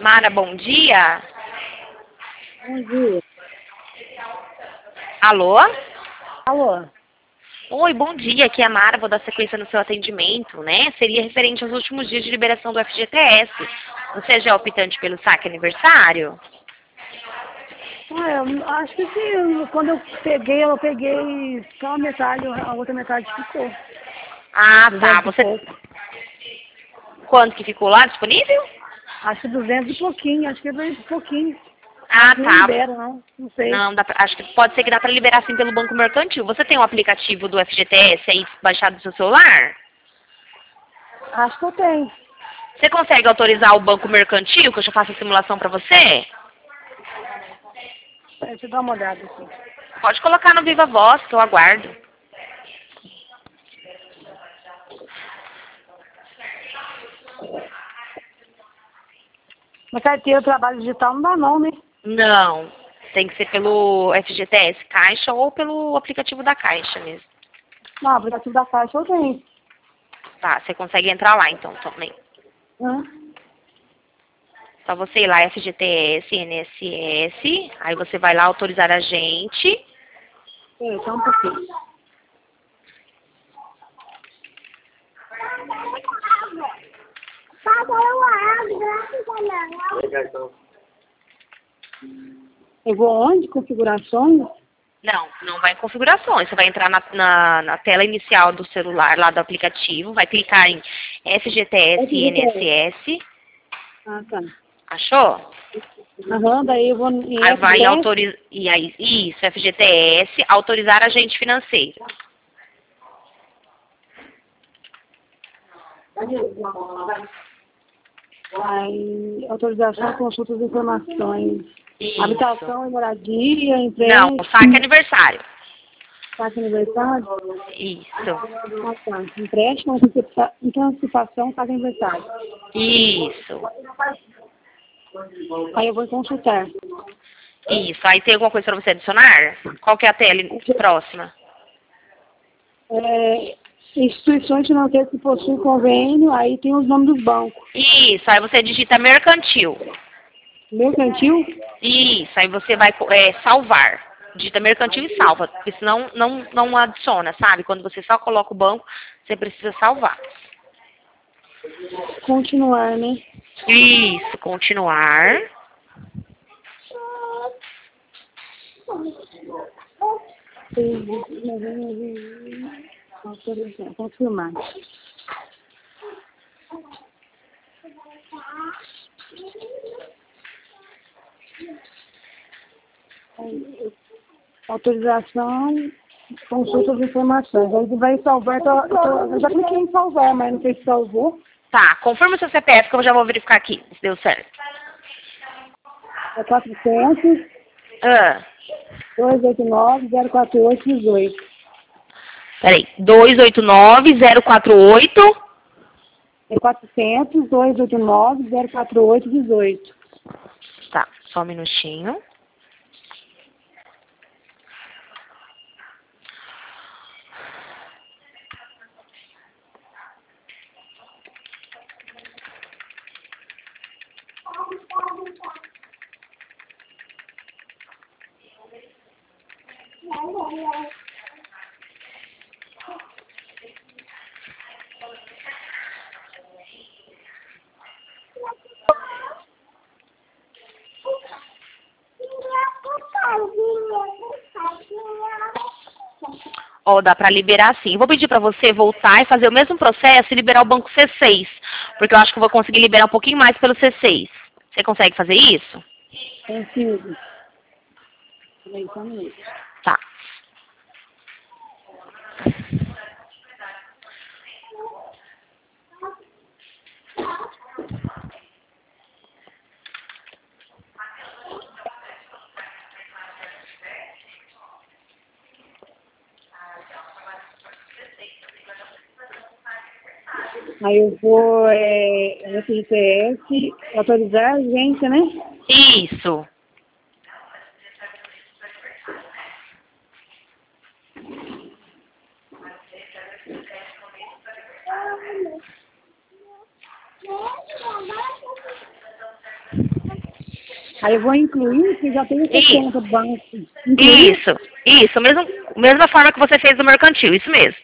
Mara, bom dia. Bom dia. Alô? Alô? Oi, bom dia. Aqui é a Mara, vou dar sequência no seu atendimento, né? Seria referente aos últimos dias de liberação do FGTS. Você já é optante pelo saque aniversário? Eu acho que sim. Quando eu peguei só a metade, a outra metade ficou. Ah, tá. 200 e pouco. Quanto que ficou lá disponível? Acho que 200 e pouquinho, acho que é 200 e pouquinho. Ah, Mas não tá. libera, não sei. Não, acho que pode ser que dá para liberar sim pelo Banco Mercantil. Você tem um aplicativo do FGTS aí baixado no seu celular? Acho que eu tenho. Você consegue autorizar o Banco Mercantil, que eu já faço a simulação para você? Deixa eu dar uma olhada aqui. Pode colocar no Viva Voz, que eu aguardo. Na carteira trabalho digital não dá não, né? Não, tem que ser pelo FGTS Caixa ou pelo aplicativo da Caixa mesmo. Não, o aplicativo da Caixa eu tenho. Tá, você consegue entrar lá então também. Hã? Só você ir lá, FGTS, INSS, aí você vai lá autorizar a gente. Só um pouquinho. Eu vou onde? Configurações? Não, não vai em configurações. Você vai entrar na tela inicial do celular, lá do aplicativo, vai clicar em FGTS, FGTS. INSS. Ah, tá. Achou? Aham, daí eu vou em Aí vai em FGTS. autorizar. Isso, FGTS, autorizar agente financeiro. Aí, autorização, consultas e informações. Isso. Habitação e moradia, Não, empréstimo, saque aniversário. taxa aniversário. Isso. Ah, tá. Empréstimo, antecipação, taxa aniversário. Isso. Aí eu vou consultar. Isso. Aí tem alguma coisa para você adicionar? Qual que é a tela próxima? Instituições financeiras que possuem convênio, aí tem os nomes dos bancos. Isso. Aí você digita mercantil. Mercantil? Isso. Aí você vai salvar. Digita mercantil e salva. Porque senão não adiciona, sabe? Quando você só coloca o banco, você precisa salvar. Continuar, né? Isso. Continuar. Autorizar, confirmar. Autorização, consulta de informações. Aí ele vai salvar, eu já cliquei em salvar, mas não sei se salvou. Tá. Confirma o seu CPF que eu já vou verificar aqui se deu certo. É 400 Ah. 289 048 18. Peraí. 289-048. É 400 289 048 18. Tá. Só um minutinho. Ó, dá pra liberar sim. Vou pedir pra você voltar e fazer o mesmo processo e liberar o banco C6. Porque eu acho que eu vou conseguir liberar um pouquinho mais pelo C6. Você consegue fazer isso? Consigo. Peraí, só um minuto. Tá. Aí eu vou, FGTS, autorizar a agência, né? Isso. Aí eu vou incluir que já tem essa Isso. conta do banco. Incluir? Isso, mesma forma que você fez no mercantil, isso mesmo.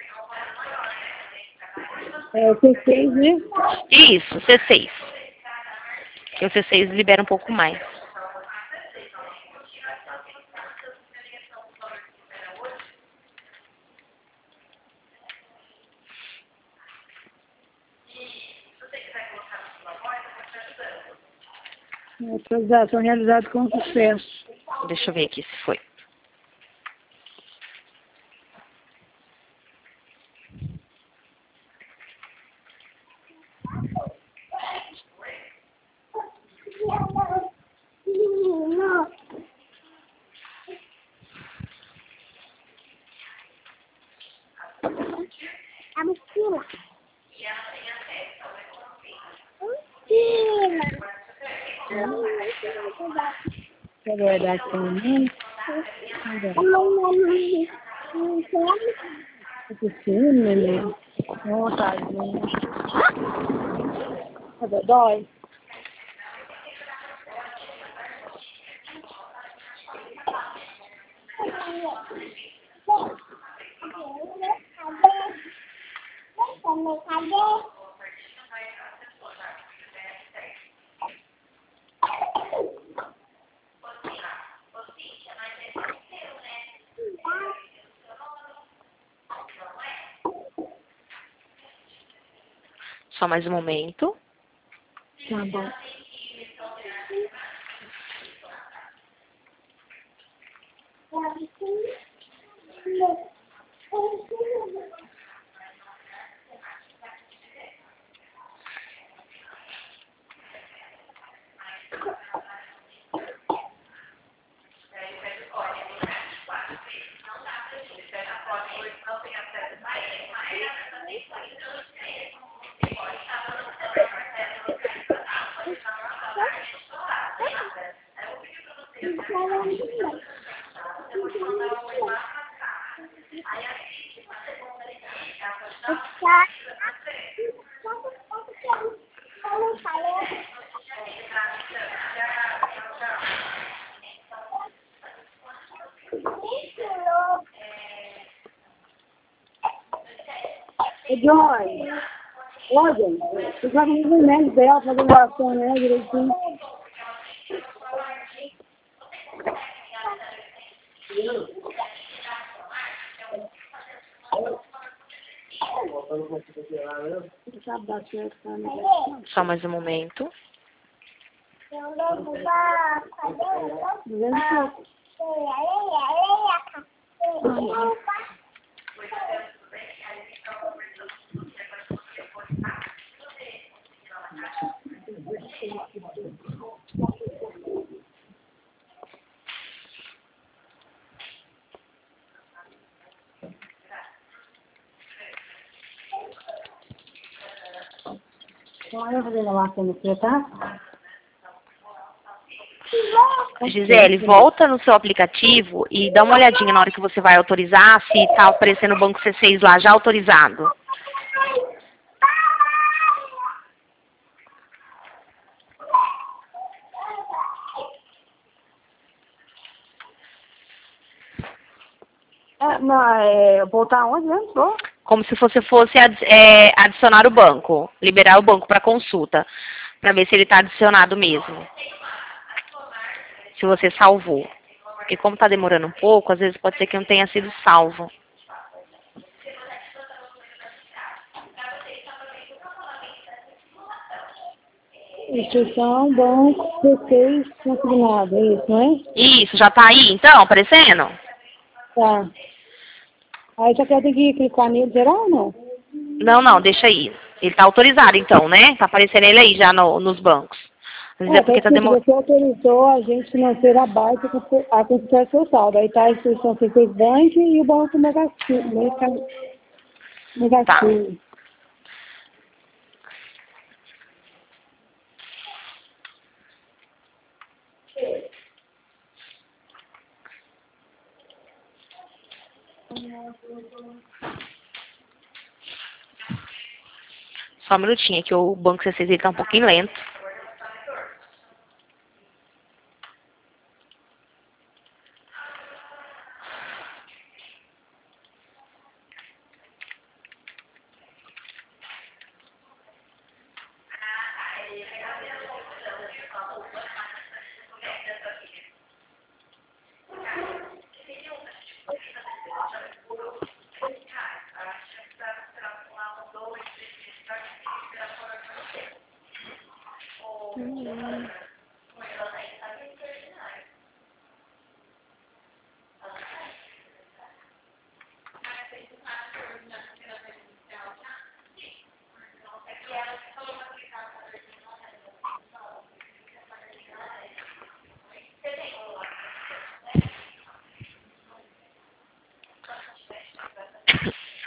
É, C6, né? Isso, C6. Que o C6 libera um pouco mais. Transação realizada com sucesso. Deixa eu ver aqui se foi. A mochila. É verdade, também. Sim, neném. Tadinho. Dói. Só mais um momento. Tá bom. Joy, olha, eu já vi o remédio dela fazendo oração, né, direitinho. Só mais um momento. Olha, fazendo a máquina aqui, tá? Gisele, volta no seu aplicativo e dá uma olhadinha na hora que você vai autorizar, se tá aparecendo o banco C6 lá já autorizado. Voltar onde mesmo? Tô? Como se você fosse adicionar o banco, liberar o banco para consulta, para ver se ele está adicionado mesmo. Se você salvou. Porque como está demorando um pouco, às vezes pode ser que não tenha sido salvo. Instituição, banco, C6, consignado, é isso, não é? Isso, já está aí então, aparecendo? Tá. Aí só que eu tenho que clicar nele geral ou não? Não, deixa aí. Ele está autorizado então, né? Está aparecendo ele aí já nos bancos. Às vezes é porque está demorando. Você autorizou a agente financeiro abaixo a consultar seu saldo. Aí tá a instituição C6 Bank e o banco negativo. Tá. Só um minutinho, que o banco C6 está um pouquinho lento.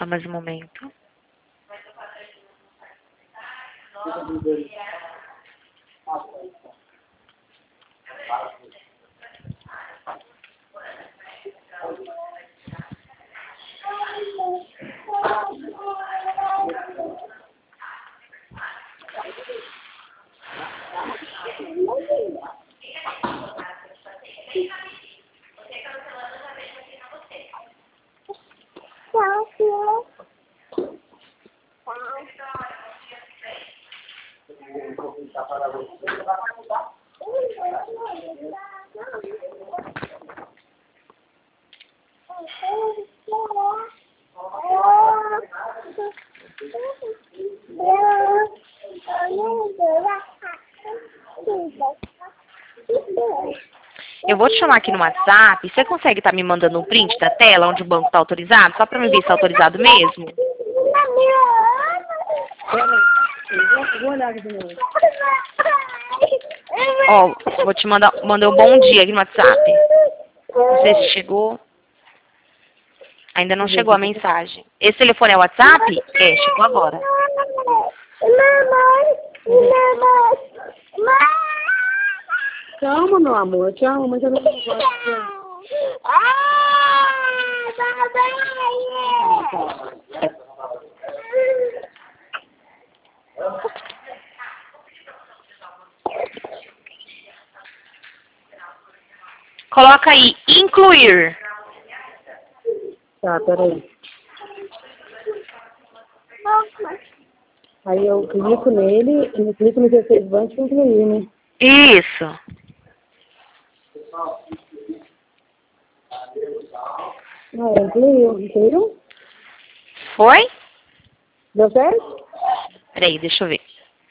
Só mais um momento. Eu vou te chamar aqui no WhatsApp. Você consegue estar me mandando um print da tela onde o banco está autorizado? Só para me ver se está autorizado mesmo? Vou olhar aqui de novo. Ó, vou te mandar um bom dia aqui no WhatsApp. Não sei se chegou. Ainda não chegou a mensagem. Esse telefone é o WhatsApp? É, chegou agora. Calma, meu amor, eu te amo, mas eu não gosto. Coloca aí, incluir. Tá, peraí. Aí eu clico nele, eu clico no 16 banco e incluir, né? Isso. Ah, incluiu? Foi? Deu certo? Peraí, deixa eu ver.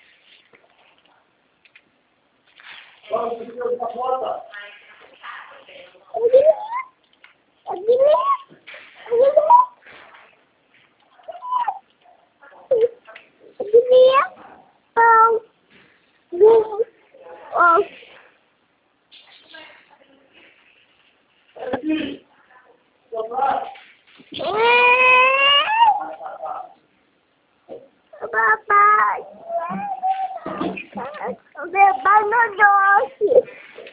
Papai, o bebê no doce.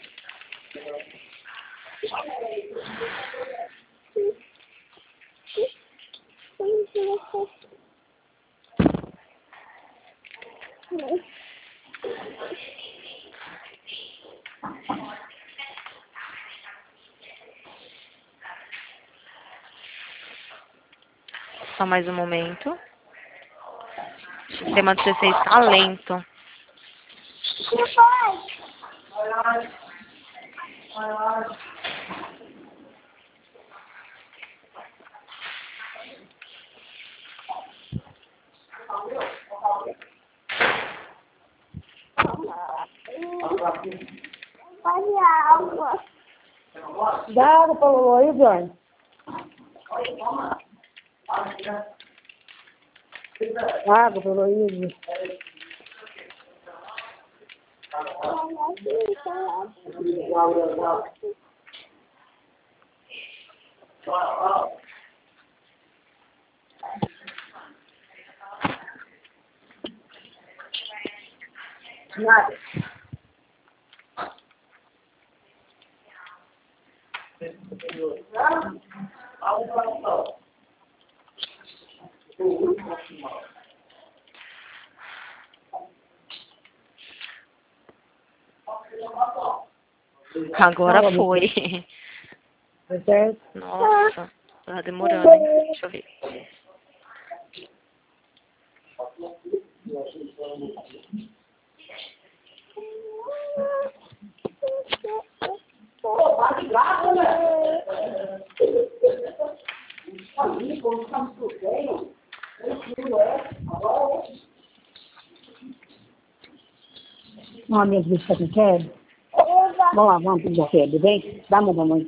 Só mais um momento. O sistema do C6 está lento. Água. Dá água pra Lolo aí, Johnny. Água pra Lolo. Nada. Agora foi. Deu certo? Nossa, tá demorando, hein? Deixa eu ver. Uma minha bicha que quer. Vamos lá, vamos pedir febre, vem. Dá uma mamãe.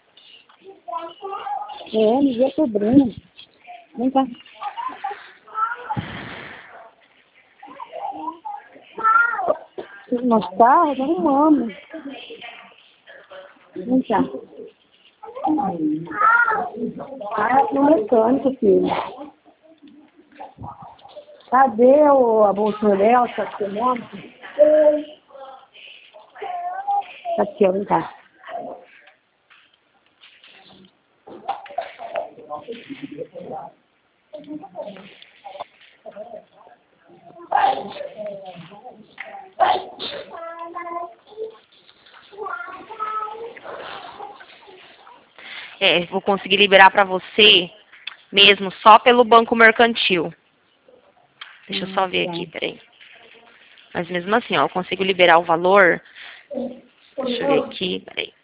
É, me vê cobrindo. Vem cá. Nós tá arrumando. Vem cá. Ah, no mecânico, filho. Cadê a bolsinha dela? Tá aqui, tá aqui, ó, vem cá. Vou conseguir liberar pra você mesmo só pelo banco mercantil. Deixa eu só ver aqui, peraí. Mas mesmo assim, ó, eu consigo liberar o valor. Deixa eu ver aqui, peraí.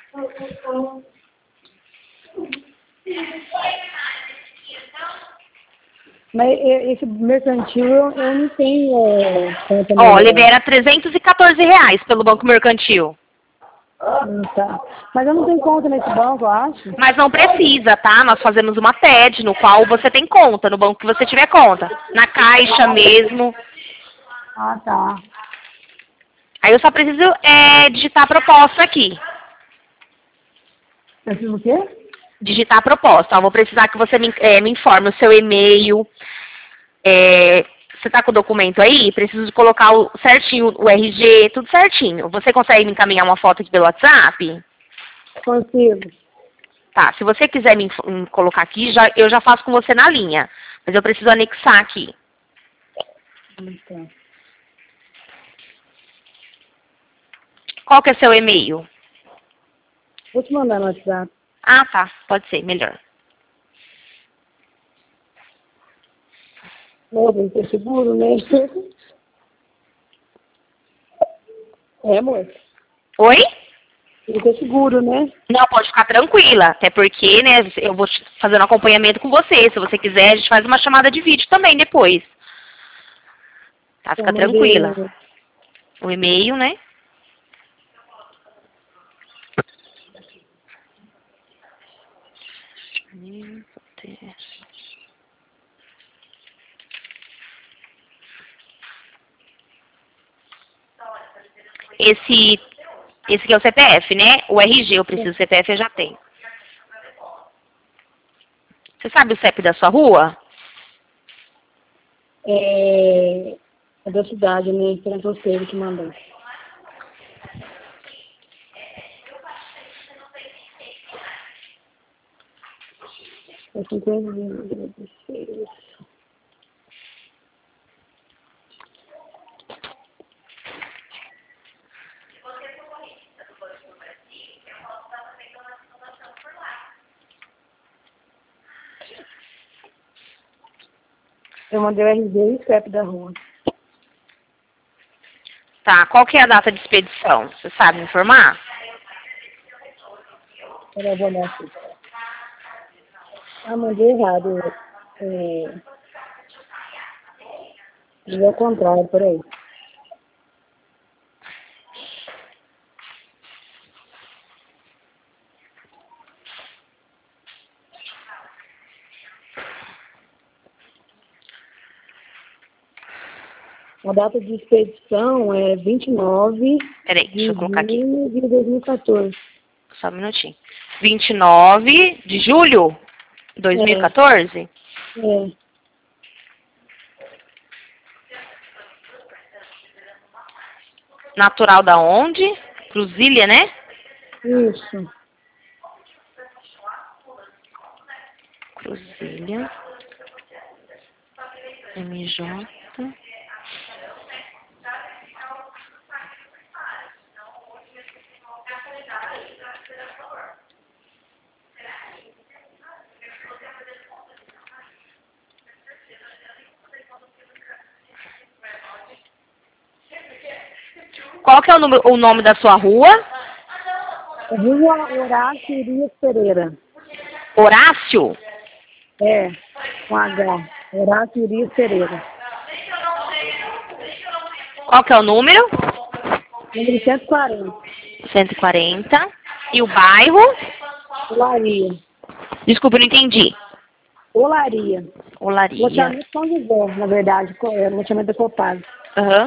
Mas esse mercantil eu não tenho conta Ó, nele. libera R$314 pelo banco mercantil. Tá. Mas eu não tenho conta nesse banco, eu acho. Mas não precisa, tá? Nós fazemos uma TED no qual você tem conta, no banco que você tiver conta. Na Caixa mesmo. Ah, tá. Aí eu só preciso digitar a proposta aqui. Preciso o quê? Digitar a proposta. Eu vou precisar que você me informe o seu e-mail. Você tá com o documento aí? Preciso de colocar certinho o RG, tudo certinho. Você consegue me encaminhar uma foto aqui pelo WhatsApp? Consigo. Tá, se você quiser me colocar aqui, eu já faço com você na linha. Mas eu preciso anexar aqui. Então. Qual que é seu e-mail? Vou te mandar no WhatsApp. Ah, tá. Pode ser, melhor. Não, tem que ter seguro, né? É, amor? Oi? Tem que ter seguro, né? Não, pode ficar tranquila. Até porque, né, eu vou fazer um acompanhamento com você. Se você quiser, a gente faz uma chamada de vídeo também depois. Tá, fica tranquila. O e-mail, né? Esse aqui é o CPF, né? O RG, eu preciso. O CPF eu já tenho. Você sabe o CEP da sua rua? É da cidade, né? Esperando você que mandou. É 50. Eu mandei o RG e o CEP da rua. Tá, qual que é a data de expedição? Você sabe me informar? Eu vou olhar aqui. Ah, mandei errado. É ao contrário, peraí. A data de expedição é 29 Peraí, deixa de eu colocar aqui. junho de 2014. Só um minutinho. 29 de julho de 2014? É. Natural da onde? Cruzília, né? Isso. Cruzília. MJ. Qual que é o nome da sua rua? Rua Horácio Urias Pereira. Horácio? É, com H. Horácio Urias Pereira. Qual que é o número? Número 140. 140. E o bairro? Olaria. Desculpa, eu não entendi. Olaria. Olaria. Loteamento São José, na verdade. Loteamento da Copasa. Aham.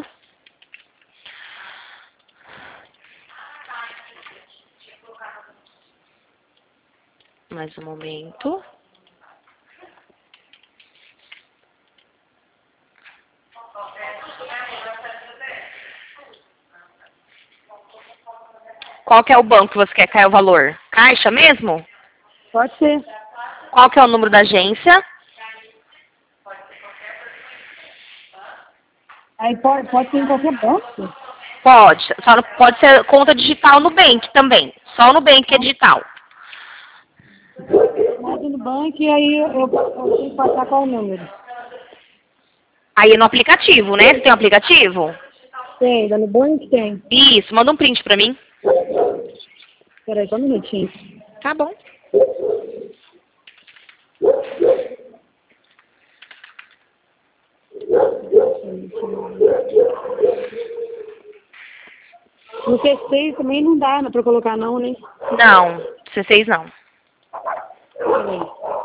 Mais um momento. Qual que é o banco que você quer cair o valor? Caixa mesmo? Pode ser. Qual que é o número da agência? Aí pode ser em qualquer banco. Pode. Só não pode ser conta digital no Nubank também. Só o Nubank é digital. Mas no banco e aí eu tenho que passar qual o número. Aí é no aplicativo, né? Você tem um aplicativo? Tem, da Nubank tem. Isso, manda um print pra mim. Peraí, só um minutinho. Tá bom. No C6 também não dá pra colocar não, né? Não, C6 não. Peraí.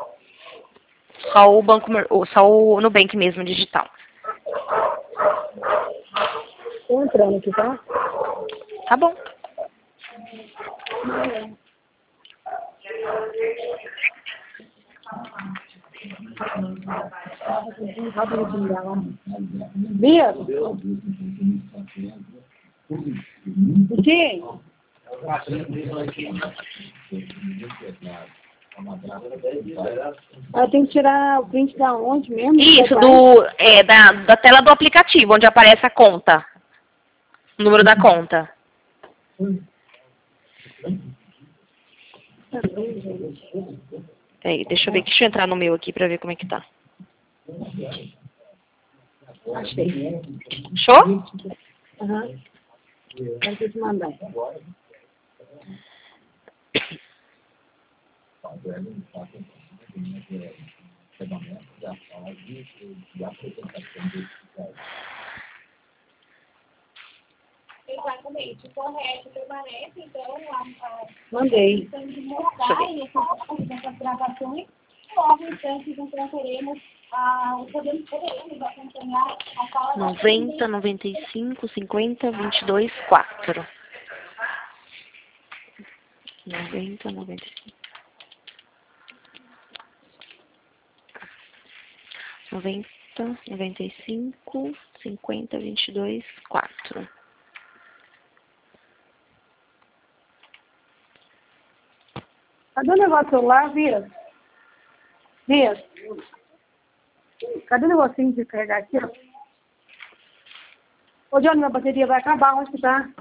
Só o banco, só o Nubank mesmo, digital. Tô entrando aqui, tá? Tá bom. Bia? O quê? Eu tenho que tirar o print da onde mesmo? Isso, da tela do aplicativo, onde aparece a conta. O número da conta. Peraí, deixa eu ver, deixa eu entrar no meu aqui pra ver como é que tá. Achei. Show? Aham. Tem que te mandar. Exatamente, correto, permanece, então, Mandei. temos de mostrar essas gravações, logo, então, que poderemos acompanhar a fala 90, 95, 50, 22, 4. 90, 95. 90, 95, 50, 22, 4. Cadê o negócio do celular, Bia? Bia? Cadê o negocinho de carregar aqui, ó? Ô, Johnny, minha bateria vai acabar. Onde que tá?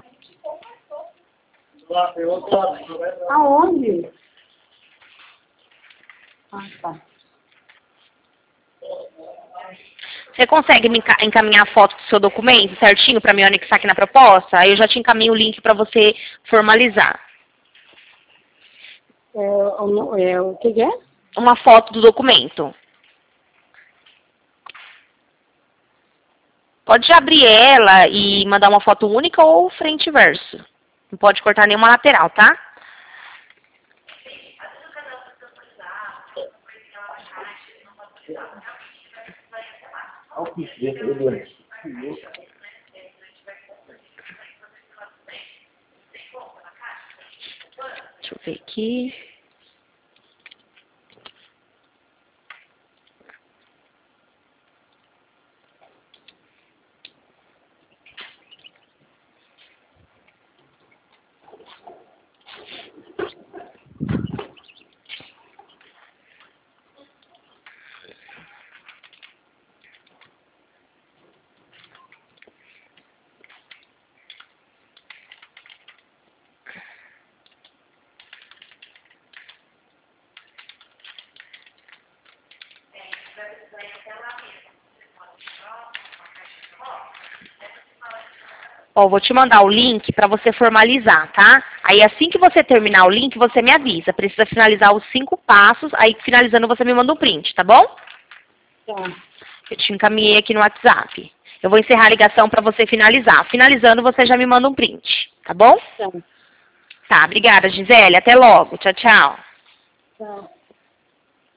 Aonde? Ah, tá. Você consegue me encaminhar a foto do seu documento certinho para me anexar aqui na proposta? Aí eu já te encaminho o link para você formalizar. O que é? Uma foto do documento. Pode abrir ela e mandar uma foto única ou frente e verso. Não pode cortar nenhuma lateral, tá? Deixa eu ver aqui. Ó, vou te mandar o link para você formalizar, tá? Aí assim que você terminar o link, você me avisa. Precisa finalizar os 5 passos, aí finalizando você me manda um print, tá bom? Tá. Eu te encaminhei aqui no WhatsApp. Eu vou encerrar a ligação para você finalizar. Finalizando, você já me manda um print, tá bom? Tá. Tá, obrigada, Gisele. Até logo. Tchau, tchau. Tá.